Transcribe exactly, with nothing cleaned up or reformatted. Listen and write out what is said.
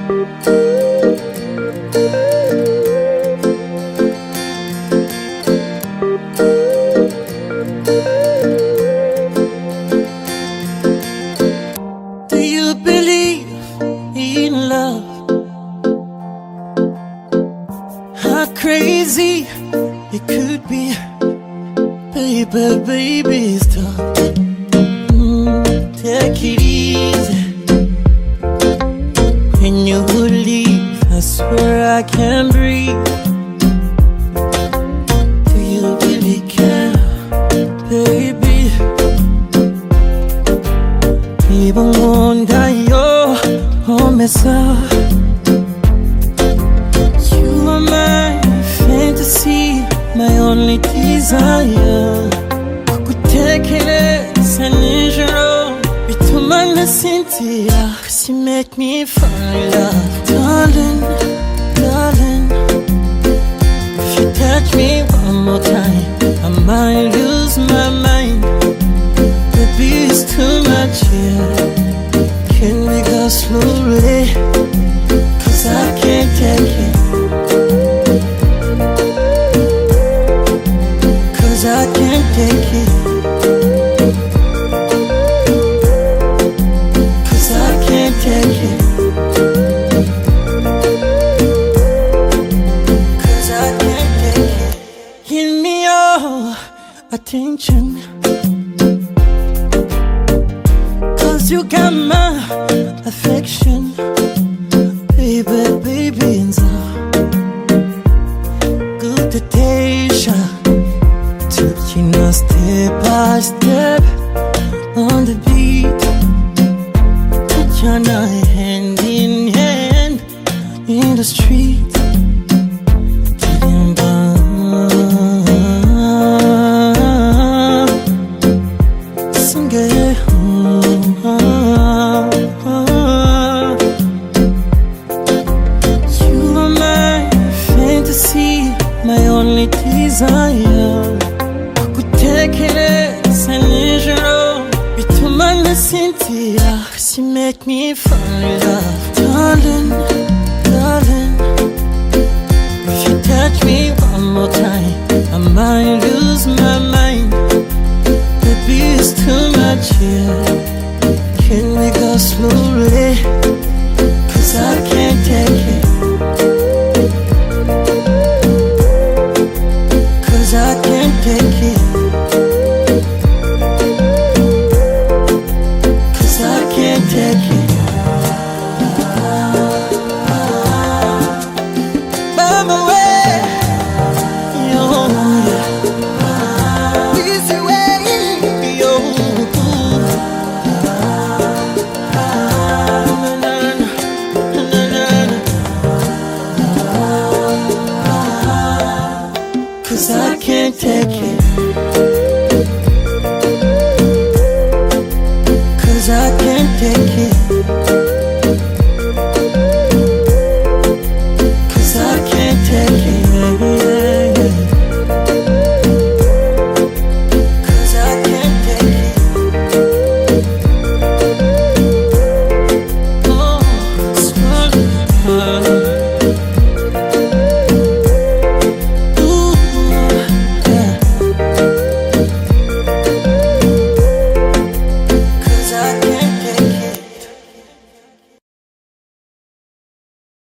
Do you believe in love? How crazy it could be, baby, baby, stop. Mm, take it easy. When you leave, I swear I can't breathe. Do you really care, baby? Even wonder your home is up. You are my fantasy, my only desire. Kukutekereza nijoro bituma nasinzira, 'cause you make me fall in love. Darling, darling, if you touch me one more time, I might lose my mind. Baby, it's too much here. Can we go slowly?